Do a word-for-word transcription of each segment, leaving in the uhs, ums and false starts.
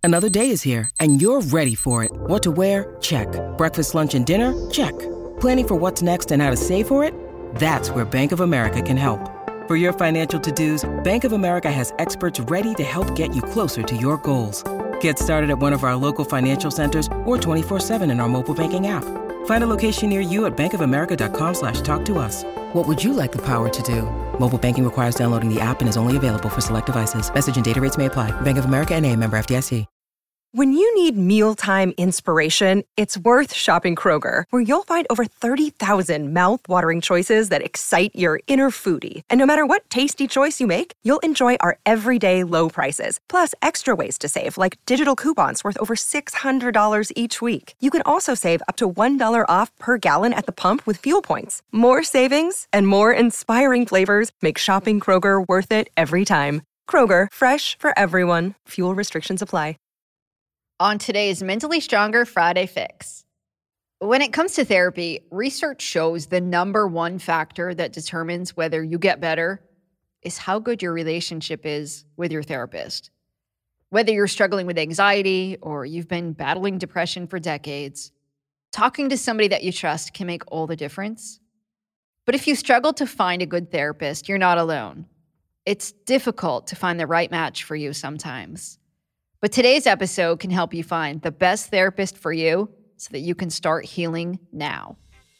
Another day is here, and you're ready for it. What to wear? Check. Breakfast, lunch, and dinner? Check. Planning for what's next and how to save for it? That's where Bank of America can help. For your financial to-dos, Bank of America has experts ready to help get you closer to your goals. Get started at one of our local financial centers or twenty-four seven in our mobile banking app. Find a location near you at bankofamerica.com slash talk to us. What would you like the power to do? Mobile banking requires downloading the app and is only available for select devices. Message and data rates may apply. Bank of America N A, member F D I C. When you need mealtime inspiration, it's worth shopping Kroger, where you'll find over thirty thousand mouth-watering choices that excite your inner foodie. And no matter what tasty choice you make, you'll enjoy our everyday low prices, plus extra ways to save, like digital coupons worth over six hundred dollars each week. You can also save up to one dollar off per gallon at the pump with fuel points. More savings and more inspiring flavors make shopping Kroger worth it every time. Kroger, fresh for everyone. Fuel restrictions apply. On today's Mentally Stronger Friday Fix. When it comes to therapy, research shows the number one factor that determines whether you get better is how good your relationship is with your therapist. Whether you're struggling with anxiety or you've been battling depression for decades, talking to somebody that you trust can make all the difference. But if you struggle to find a good therapist, you're not alone. It's difficult to find the right match for you sometimes. But today's episode can help you find the best therapist for you so that you can start healing now.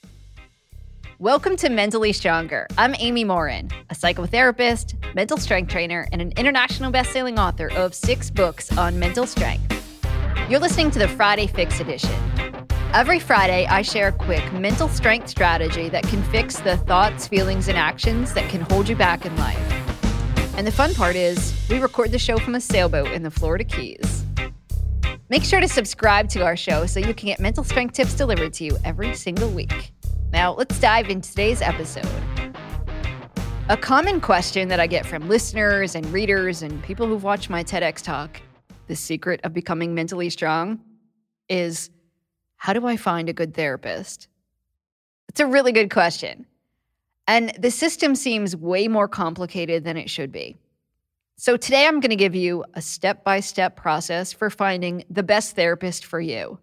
Welcome to Mentally Stronger. I'm Amy Morin, a psychotherapist, mental strength trainer, and an international best-selling author of six books on mental strength. You're listening to the Friday Fix edition. Every Friday, I share a quick mental strength strategy that can fix the thoughts, feelings, and actions that can hold you back in life. And the fun part is, we record the show from a sailboat in the Florida Keys. Make sure to subscribe to our show so you can get mental strength tips delivered to you every single week. Now, let's dive into today's episode. A common question that I get from listeners and readers and people who've watched my TEDx talk, The Secret of Becoming Mentally Strong, is, how do I find a good therapist? It's a really good question. And the system seems way more complicated than it should be. So today I'm going to give you a step-by-step process for finding the best therapist for you.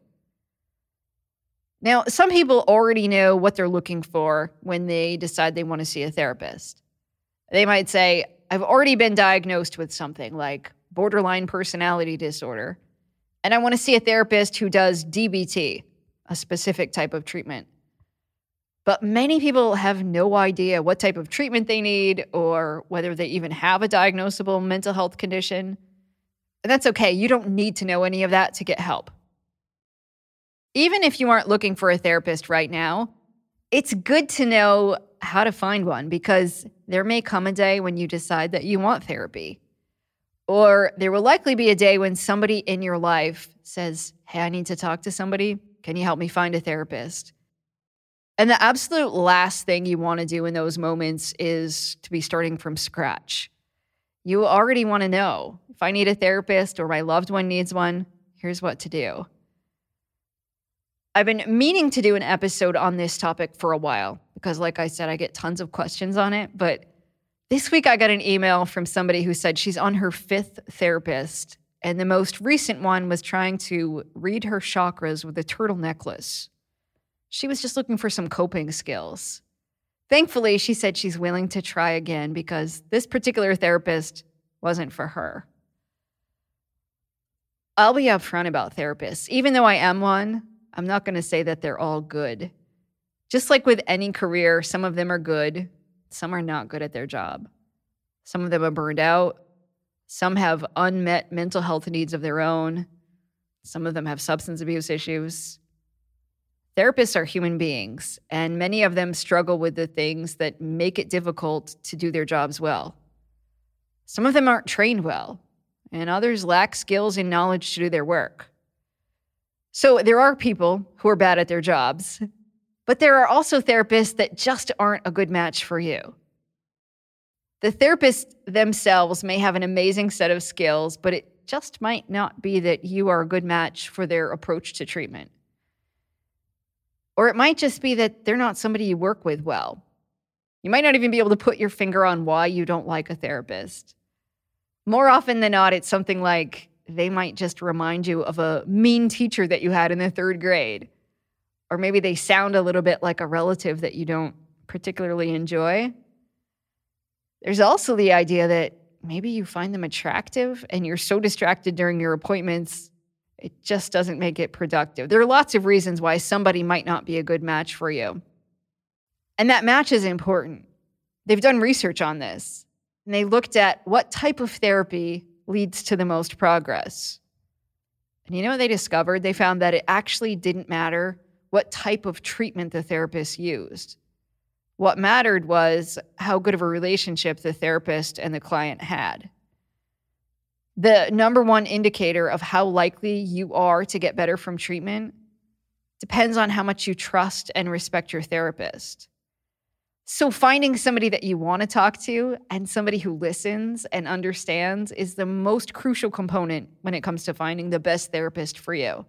Now, some people already know what they're looking for when they decide they want to see a therapist. They might say, I've already been diagnosed with something like borderline personality disorder, and I want to see a therapist who does D B T, a specific type of treatment. But many people have no idea what type of treatment they need or whether they even have a diagnosable mental health condition. And that's okay. You don't need to know any of that to get help. Even if you aren't looking for a therapist right now, it's good to know how to find one, because there may come a day when you decide that you want therapy. Or there will likely be a day when somebody in your life says, hey, I need to talk to somebody. Can you help me find a therapist? And the absolute last thing you want to do in those moments is to be starting from scratch. You already want to know, if I need a therapist or my loved one needs one, here's what to do. I've been meaning to do an episode on this topic for a while because, like I said, I get tons of questions on it. But this week I got an email from somebody who said she's on her fifth therapist, and the most recent one was trying to read her chakras with a turtle necklace. She was just looking for some coping skills. Thankfully, she said she's willing to try again because this particular therapist wasn't for her. I'll be upfront about therapists. Even though I am one, I'm not going to say that they're all good. Just like with any career, some of them are good, some are not good at their job. Some of them are burned out. Some have unmet mental health needs of their own. Some of them have substance abuse issues. Therapists are human beings, and many of them struggle with the things that make it difficult to do their jobs well. Some of them aren't trained well, and others lack skills and knowledge to do their work. So there are people who are bad at their jobs, but there are also therapists that just aren't a good match for you. The therapists themselves may have an amazing set of skills, but it just might not be that you are a good match for their approach to treatment. Or it might just be that they're not somebody you work with well. You might not even be able to put your finger on why you don't like a therapist. More often than not, it's something like they might just remind you of a mean teacher that you had in the third grade. Or maybe they sound a little bit like a relative that you don't particularly enjoy. There's also the idea that maybe you find them attractive and you're so distracted during your appointments, it just doesn't make it productive. There are lots of reasons why somebody might not be a good match for you. And that match is important. They've done research on this, and they looked at what type of therapy leads to the most progress. And you know what they discovered? They found that it actually didn't matter what type of treatment the therapist used. What mattered was how good of a relationship the therapist and the client had. The number one indicator of how likely you are to get better from treatment depends on how much you trust and respect your therapist. So finding somebody that you want to talk to and somebody who listens and understands is the most crucial component when it comes to finding the best therapist for you.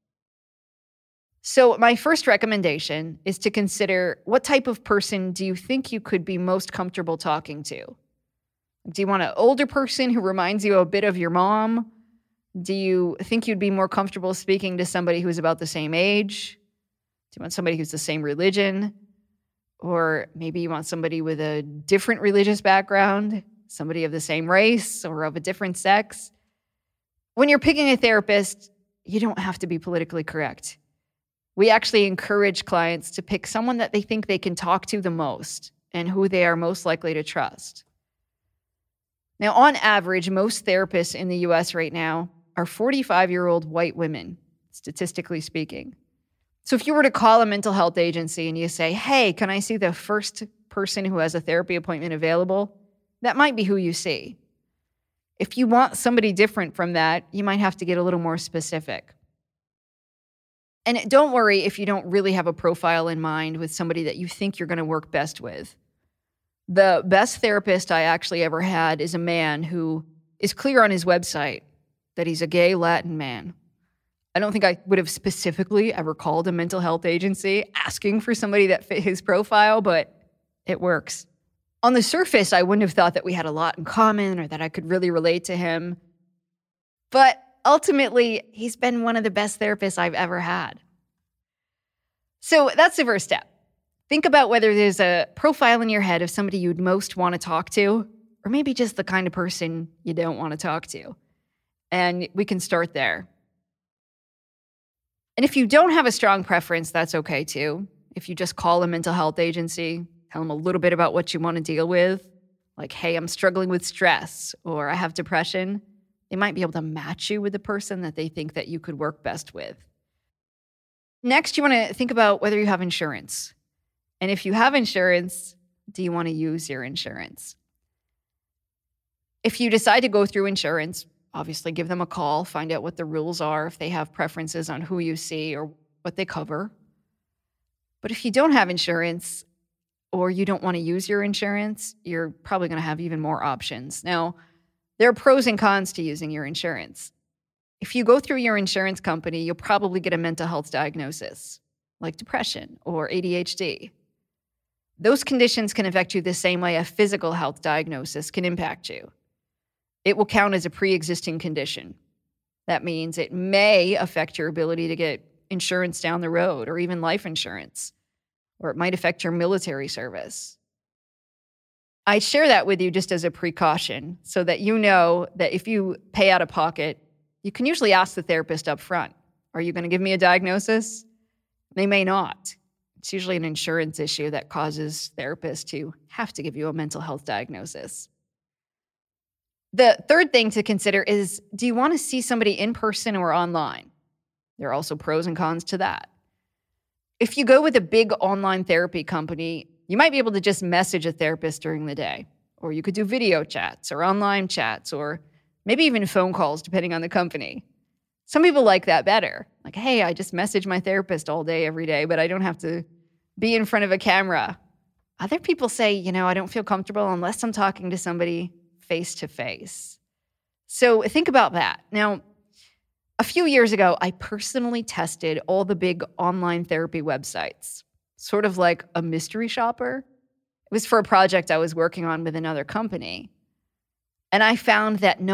So my first recommendation is to consider, what type of person do you think you could be most comfortable talking to? Do you want an older person who reminds you a bit of your mom? Do you think you'd be more comfortable speaking to somebody who's about the same age? Do you want somebody who's the same religion? Or maybe you want somebody with a different religious background, somebody of the same race or of a different sex. When you're picking a therapist, you don't have to be politically correct. We actually encourage clients to pick someone that they think they can talk to the most and who they are most likely to trust. Now, on average, most therapists in the U S right now are forty-five-year-old white women, statistically speaking. So if you were to call a mental health agency and you say, hey, can I see the first person who has a therapy appointment available? That might be who you see. If you want somebody different from that, you might have to get a little more specific. And don't worry if you don't really have a profile in mind with somebody that you think you're going to work best with. The best therapist I actually ever had is a man who is clear on his website that he's a gay Latin man. I don't think I would have specifically ever called a mental health agency asking for somebody that fit his profile, but it works. On the surface, I wouldn't have thought that we had a lot in common or that I could really relate to him. But ultimately, he's been one of the best therapists I've ever had. So that's the first step. Think about whether there's a profile in your head of somebody you'd most want to talk to, or maybe just the kind of person you don't want to talk to. And we can start there. And if you don't have a strong preference, that's okay too. If you just call a mental health agency, tell them a little bit about what you want to deal with, like, hey, I'm struggling with stress, or I have depression, they might be able to match you with the person that they think that you could work best with. Next, you want to think about whether you have insurance. And if you have insurance, do you want to use your insurance? If you decide to go through insurance, obviously give them a call, find out what the rules are, if they have preferences on who you see or what they cover. But if you don't have insurance or you don't want to use your insurance, you're probably going to have even more options. Now, there are pros and cons to using your insurance. If you go through your insurance company, you'll probably get a mental health diagnosis, like depression or A D H D. Those conditions can affect you the same way a physical health diagnosis can impact you. It will count as a pre-existing condition. That means it may affect your ability to get insurance down the road or even life insurance, or it might affect your military service. I share that with you just as a precaution so that you know that if you pay out of pocket, you can usually ask the therapist up front, are you going to give me a diagnosis? They may not. It's usually an insurance issue that causes therapists to have to give you a mental health diagnosis. The third thing to consider is, do you want to see somebody in person or online? There are also pros and cons to that. If you go with a big online therapy company, you might be able to just message a therapist during the day, or you could do video chats or online chats, or maybe even phone calls, depending on the company. Some people like that better. Like, hey, I just message my therapist all day, every day, but I don't have to be in front of a camera. Other people say, you know, I don't feel comfortable unless I'm talking to somebody face to face. So think about that. Now, a few years ago, I personally tested all the big online therapy websites, sort of like a mystery shopper. It was for a project I was working on with another company. And I found that not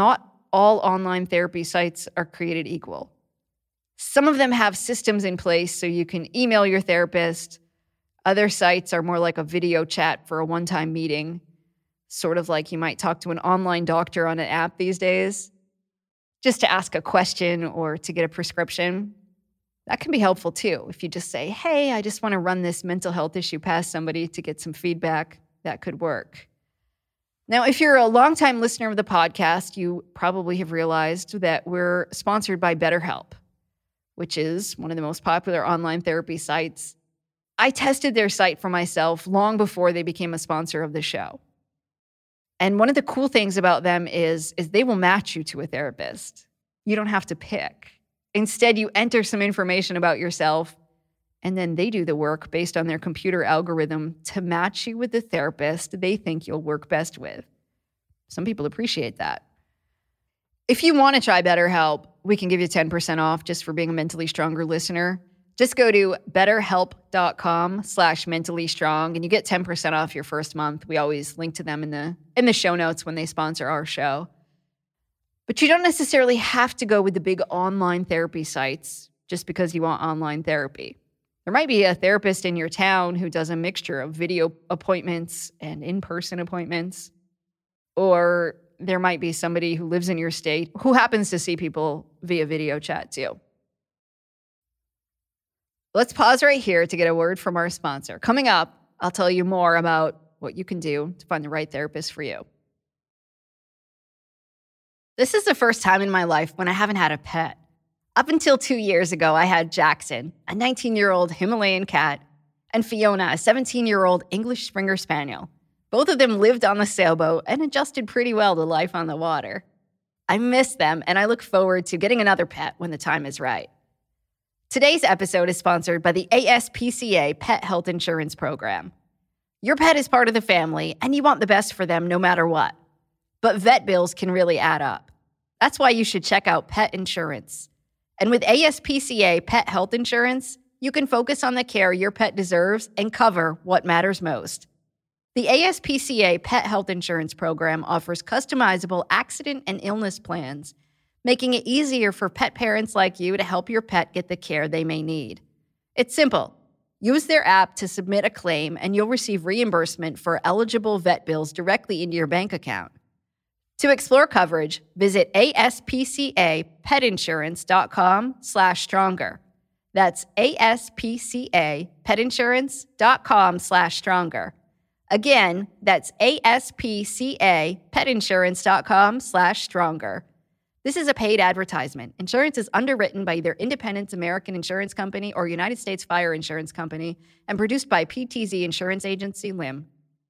all online therapy sites are created equal. Some of them have systems in place so you can email your therapist. Other sites are more like a video chat for a one-time meeting, sort of like you might talk to an online doctor on an app these days, just to ask a question or to get a prescription. That can be helpful too. If you just say, hey, I just want to run this mental health issue past somebody to get some feedback, that could work. Now, if you're a longtime listener of the podcast, you probably have realized that we're sponsored by BetterHelp, which is one of the most popular online therapy sites. I tested their site for myself long before they became a sponsor of the show. And one of the cool things about them is, is they will match you to a therapist. You don't have to pick. Instead, you enter some information about yourself, and then they do the work based on their computer algorithm to match you with the therapist they think you'll work best with. Some people appreciate that. If you want to try BetterHelp, we can give you ten percent off just for being a Mentally Stronger listener. Just go to betterhelp.com slash mentally strong and you get ten percent off your first month. We always link to them in the in the show notes when they sponsor our show. But you don't necessarily have to go with the big online therapy sites just because you want online therapy. There might be a therapist in your town who does a mixture of video appointments and in-person appointments. Or there might be somebody who lives in your state who happens to see people via video chat too. Let's pause right here to get a word from our sponsor. Coming up, I'll tell you more about what you can do to find the right therapist for you. This is the first time in my life when I haven't had a pet. Up until two years ago, I had Jackson, a nineteen-year-old Himalayan cat, and Fiona, a seventeen-year-old English Springer Spaniel. Both of them lived on the sailboat and adjusted pretty well to life on the water. I miss them, and I look forward to getting another pet when the time is right. Today's episode is sponsored by the A S P C A Pet Health Insurance Program. Your pet is part of the family, and you want the best for them no matter what. But vet bills can really add up. That's why you should check out pet insurance. And with A S P C A Pet Health Insurance, you can focus on the care your pet deserves and cover what matters most. The A S P C A Pet Health Insurance Program offers customizable accident and illness plans, making it easier for pet parents like you to help your pet get the care they may need. It's simple. Use their app to submit a claim, and you'll receive reimbursement for eligible vet bills directly into your bank account. To explore coverage, visit aspcapetinsurance.com slash stronger. That's aspcapetinsurance.com slash stronger. Again, that's aspcapetinsurance.com slash stronger. This is a paid advertisement. Insurance is underwritten by either Independence American Insurance Company or United States Fire Insurance Company and produced by P T Z Insurance Agency, L I M.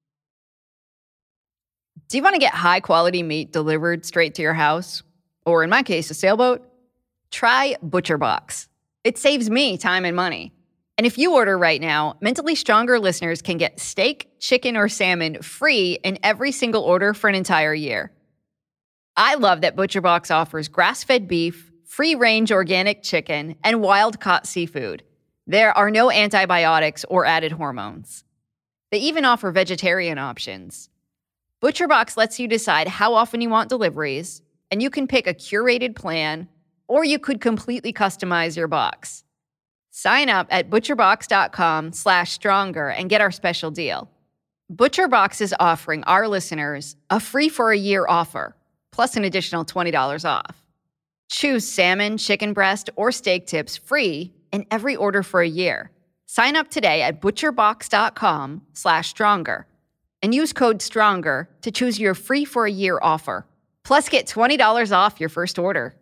Do you want to get high-quality meat delivered straight to your house? Or in my case, a sailboat? Try ButcherBox. It saves me time and money. And if you order right now, Mentally Stronger listeners can get steak, chicken, or salmon free in every single order for an entire year. I love that ButcherBox offers grass-fed beef, free-range organic chicken, and wild-caught seafood. There are no antibiotics or added hormones. They even offer vegetarian options. ButcherBox lets you decide how often you want deliveries, and you can pick a curated plan, or you could completely customize your box. Sign up at butcherbox.com slash stronger and get our special deal. ButcherBox is offering our listeners a free for a year offer, plus an additional twenty dollars off. Choose salmon, chicken breast, or steak tips free in every order for a year. Sign up today at butcherbox.com slash stronger and use code STRONGER to choose your free for a year offer. Plus, get twenty dollars off your first order.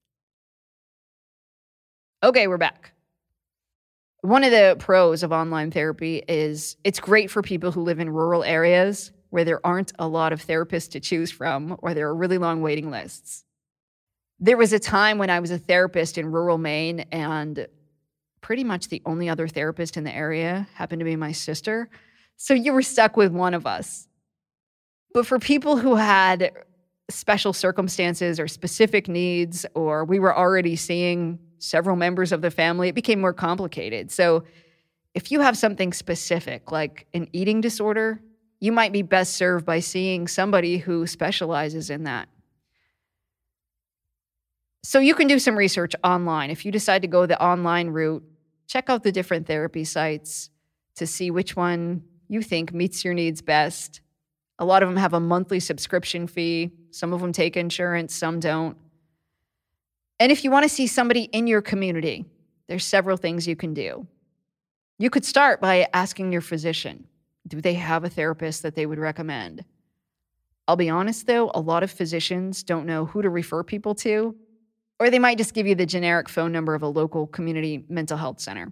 Okay, we're back. One of the pros of online therapy is it's great for people who live in rural areas where there aren't a lot of therapists to choose from or there are really long waiting lists. There was a time when I was a therapist in rural Maine, and pretty much the only other therapist in the area happened to be my sister. So you were stuck with one of us. But for people who had special circumstances or specific needs, or we were already seeing several members of the family, it became more complicated. So if you have something specific, like an eating disorder, you might be best served by seeing somebody who specializes in that. So you can do some research online. If you decide to go the online route, check out the different therapy sites to see which one you think meets your needs best. A lot of them have a monthly subscription fee. Some of them take insurance, some don't. And if you want to see somebody in your community, there's several things you can do. You could start by asking your physician, do they have a therapist that they would recommend? I'll be honest though, a lot of physicians don't know who to refer people to, or they might just give you the generic phone number of a local community mental health center.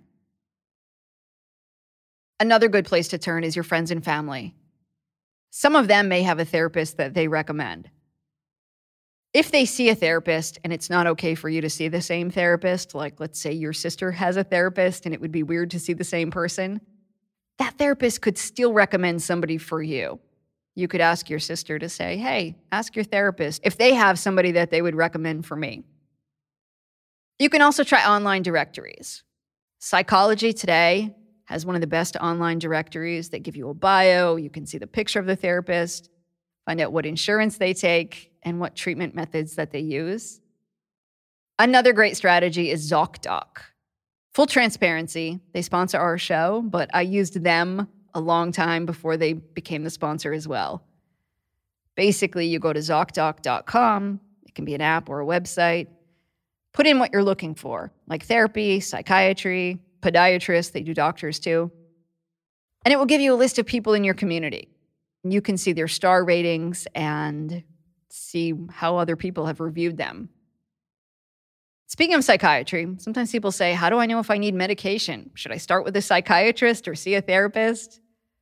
Another good place to turn is your friends and family. Some of them may have a therapist that they recommend. If they see a therapist and it's not okay for you to see the same therapist, like let's say your sister has a therapist and it would be weird to see the same person, that therapist could still recommend somebody for you. You could ask your sister to say, hey, ask your therapist if they have somebody that they would recommend for me. You can also try online directories. Psychology Today has one of the best online directories that give you a bio. You can see the picture of the therapist, find out what insurance they take, and what treatment methods that they use. Another great strategy is ZocDoc. Full transparency, they sponsor our show, but I used them a long time before they became the sponsor as well. Basically, you go to ZocDoc dot com. It can be an app or a website. Put in what you're looking for, like therapy, psychiatry, podiatrists, they do doctors too. And it will give you a list of people in your community. You can see their star ratings and see how other people have reviewed them. Speaking of psychiatry, sometimes people say, how do I know if I need medication? Should I start with a psychiatrist or see a therapist?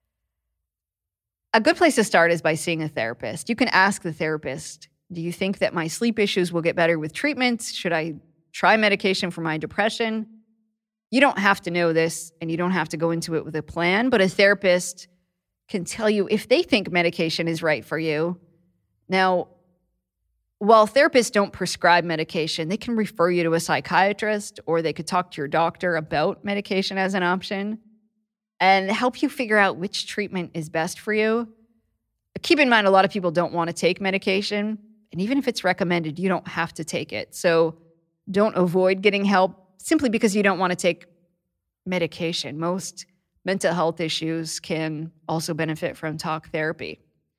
A good place to start is by seeing a therapist. You can ask the therapist, do you think that my sleep issues will get better with treatments? Should I try medication for my depression? You don't have to know this, and you don't have to go into it with a plan, but a therapist can tell you if they think medication is right for you. Now, while therapists don't prescribe medication, they can refer you to a psychiatrist, or they could talk to your doctor about medication as an option and help you figure out which treatment is best for you. Keep in mind, a lot of people don't want to take medication, and even if it's recommended, you don't have to take it. So don't avoid getting help simply because you don't want to take medication. Most mental health issues can also benefit from talk therapy.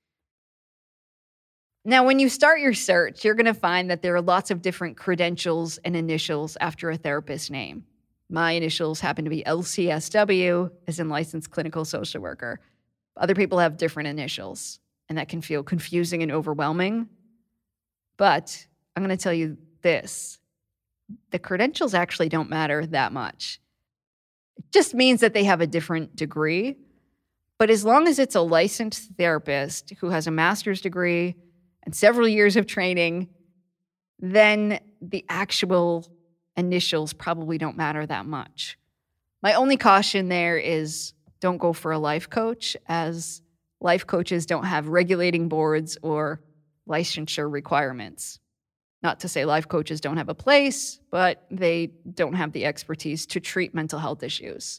Now, when you start your search, you're going to find that there are lots of different credentials and initials after a therapist's name. My initials happen to be L C S W, as in licensed clinical social worker. Other people have different initials, and that can feel confusing and overwhelming. But I'm going to tell you this. The credentials actually don't matter that much. It just means that they have a different degree. But as long as it's a licensed therapist who has a master's degree and several years of training, then the actual initials probably don't matter that much. My only caution there is don't go for a life coach, as life coaches don't have regulating boards or licensure requirements. Not to say life coaches don't have a place, but they don't have the expertise to treat mental health issues.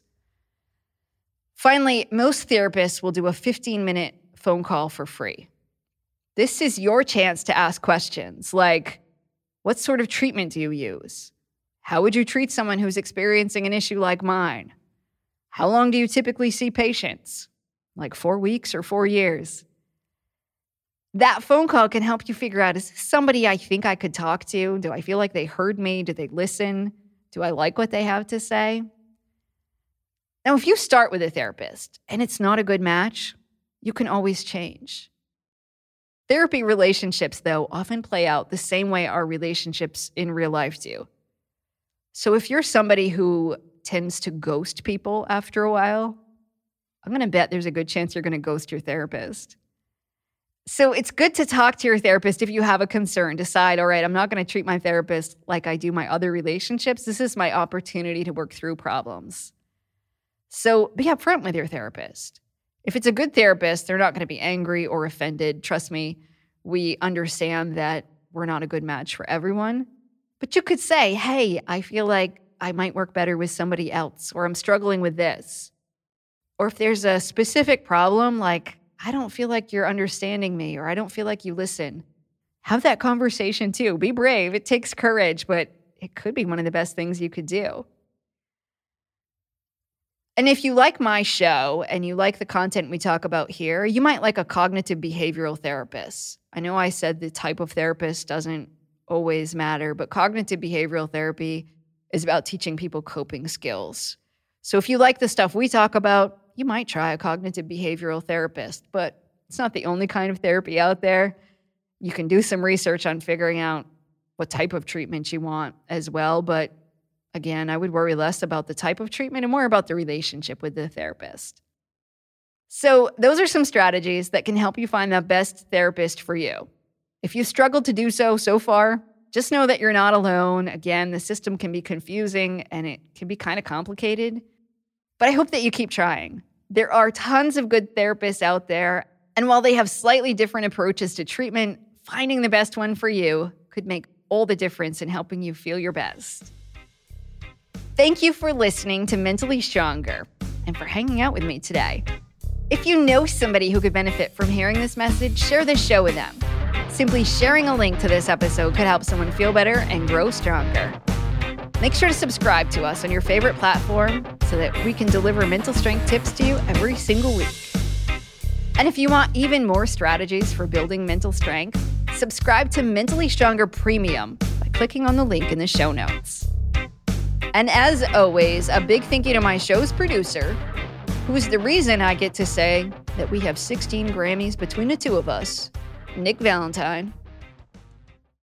Finally, most therapists will do a fifteen-minute phone call for free. This is your chance to ask questions like, what sort of treatment do you use? How would you treat someone who's experiencing an issue like mine? How long do you typically see patients? Like four weeks or four years? That phone call can help you figure out, is this somebody I think I could talk to? Do I feel like they heard me? Do they listen? Do I like what they have to say? Now, if you start with a therapist and it's not a good match, you can always change. Therapy relationships, though, often play out the same way our relationships in real life do. So if you're somebody who tends to ghost people after a while, I'm going to bet there's a good chance you're going to ghost your therapist. So it's good to talk to your therapist if you have a concern. Decide, all right, I'm not going to treat my therapist like I do my other relationships. This is my opportunity to work through problems. So be upfront with your therapist. If it's a good therapist, they're not going to be angry or offended. Trust me, we understand that we're not a good match for everyone. But you could say, hey, I feel like I might work better with somebody else, or I'm struggling with this. Or if there's a specific problem, like, I don't feel like you're understanding me, or I don't feel like you listen. have that conversation too. Be brave. It takes courage, but it could be one of the best things you could do. And if you like my show and you like the content we talk about here, you might like a cognitive behavioral therapist. I know I said the type of therapist doesn't always matter, but cognitive behavioral therapy is about teaching people coping skills. So if you like the stuff we talk about, you might try a cognitive behavioral therapist, but it's not the only kind of therapy out there. You can do some research on figuring out what type of treatment you want as well, but again, I would worry less about the type of treatment and more about the relationship with the therapist. So those are some strategies that can help you find the best therapist for you. If you've struggled to do so so far, just know that you're not alone. Again, the system can be confusing and it can be kind of complicated, but I hope that you keep trying. There are tons of good therapists out there, and while they have slightly different approaches to treatment, finding the best one for you could make all the difference in helping you feel your best. Thank you for listening to Mentally Stronger and for hanging out with me today. If you know somebody who could benefit from hearing this message, share this show with them. Simply sharing a link to this episode could help someone feel better and grow stronger. Make sure to subscribe to us on your favorite platform so that we can deliver mental strength tips to you every single week. And if you want even more strategies for building mental strength, subscribe to Mentally Stronger Premium by clicking on the link in the show notes. And as always, a big thank you to my show's producer, who is the reason I get to say that we have sixteen Grammys between the two of us, Nick Valentine.